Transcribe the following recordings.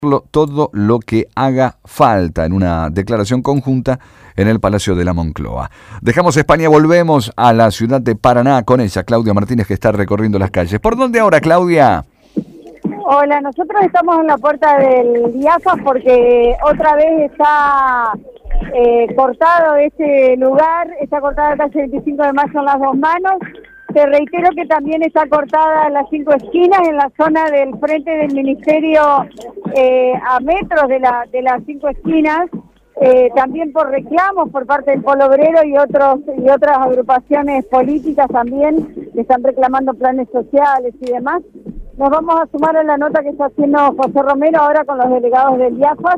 todo lo que haga falta en una declaración conjunta en el Palacio de la Moncloa. Dejamos España, volvemos a la ciudad de Paraná con ella, Claudia Martínez, que está recorriendo las calles. ¿Por dónde ahora, Claudia? Hola, nosotros estamos en la puerta del IAFA porque otra vez está cortado ese lugar, está cortada la calle 25 de Mayo en las dos manos. Te reitero que también está cortada en las 5 esquinas, en la zona del frente del Ministerio, a metros de las 5 esquinas, también por reclamos por parte del Polo Obrero y otras agrupaciones políticas también que están reclamando planes sociales y demás. Nos vamos a sumar a la nota que está haciendo José Romero ahora con los delegados del IAFA.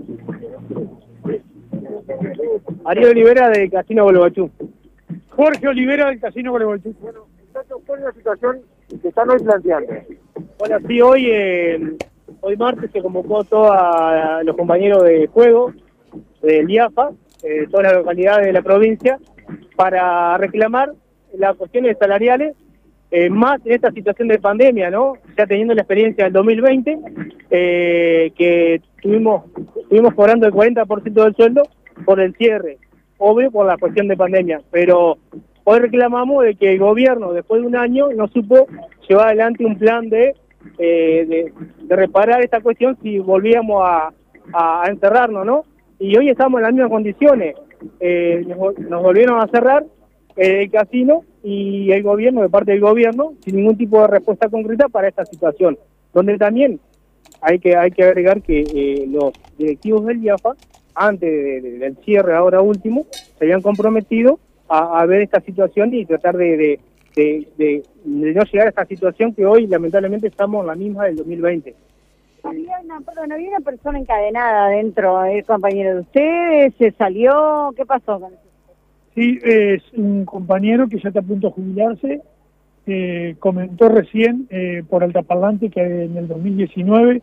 Ariel Olivera de Casino Gualeguaychú. Jorge Olivera del Casino Gualeguaychú. Bueno, ¿cuál es la situación que están hoy planteando? Bueno, sí, hoy martes se convocó a todos los compañeros de juego del IAFA, todas las localidades de la provincia, para reclamar las cuestiones salariales, más en esta situación de pandemia, ¿no? Ya teniendo la experiencia del 2020, que estuvimos cobrando el 40% del sueldo por el cierre, obvio por la cuestión de pandemia, pero hoy reclamamos de que el gobierno, después de un año, no supo llevar adelante un plan de reparar esta cuestión si volvíamos a encerrarnos, ¿no? Y hoy estamos en las mismas condiciones. Nos volvieron a cerrar el casino y el gobierno, de parte del gobierno, sin ningún tipo de respuesta concreta para esta situación. Donde también hay que agregar que los directivos del IAFA, antes del cierre ahora último, se habían comprometido a ver esta situación y tratar de no llegar a esta situación que hoy lamentablemente estamos en la misma del 2020. Había una persona encadenada dentro, el compañero de ustedes, se salió, ¿qué pasó con eso? Sí, es un compañero que ya está a punto de jubilarse, comentó recién por altaparlante que en el 2019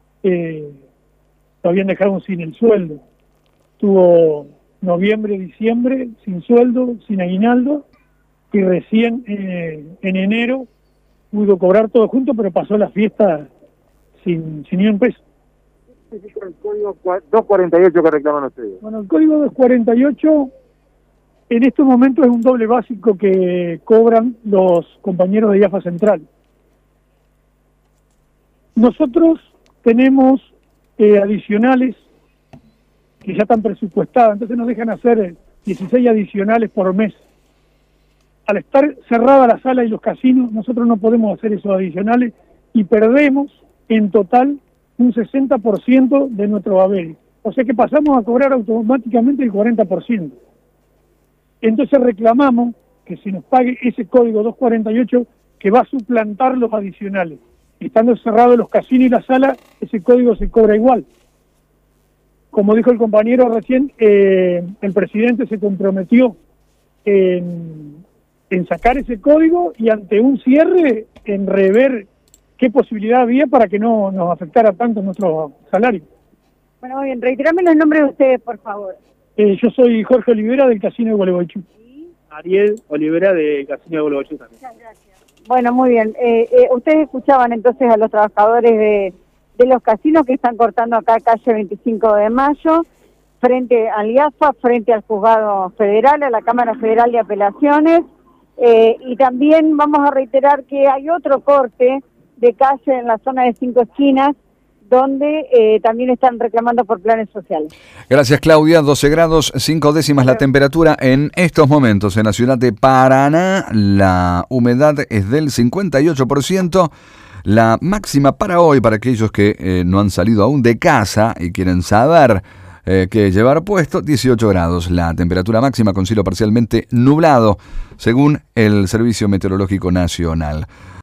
lo habían dejado sin el sueldo. Tuvo noviembre, diciembre sin sueldo, sin aguinaldo, y recién en enero pudo cobrar todo junto, pero pasó la fiesta sin ni un peso. ¿Qué significa el código 248 que reclaman ustedes? Bueno, el código 248 en estos momentos es un doble básico que cobran los compañeros de IAFA Central. Nosotros tenemos adicionales que ya están presupuestadas, entonces nos dejan hacer 16 adicionales por mes. Al estar cerrada la sala y los casinos, nosotros no podemos hacer esos adicionales y perdemos en total un 60% de nuestro haber. O sea que pasamos a cobrar automáticamente el 40%. Entonces reclamamos que se nos pague ese código 248 que va a suplantar los adicionales. Estando cerrados los casinos y la sala, ese código se cobra igual. Como dijo el compañero recién, el presidente se comprometió en sacar ese código y ante un cierre, en rever qué posibilidad había para que no nos afectara tanto nuestro salario. Bueno, muy bien, reiterame los nombres de ustedes, por favor. Yo soy Jorge Olivera del Casino de Gualeguaychú. Ariel Olivera del Casino de Gualeguaychú también. Muchas gracias. Bueno, muy bien. Ustedes escuchaban entonces a los trabajadores de los casinos que están cortando acá calle 25 de Mayo, frente al IAFA, frente al Juzgado Federal, a la Cámara Federal de Apelaciones, y también vamos a reiterar que hay otro corte de calle en la zona de 5 esquinas, donde también están reclamando por planes sociales. Gracias, Claudia. 12 grados 5 décimas la temperatura en estos momentos en la ciudad de Paraná. La humedad es del 58%. La máxima para hoy, para aquellos que no han salido aún de casa y quieren saber qué llevar puesto, 18 grados. La temperatura máxima con cielo parcialmente nublado, según el Servicio Meteorológico Nacional.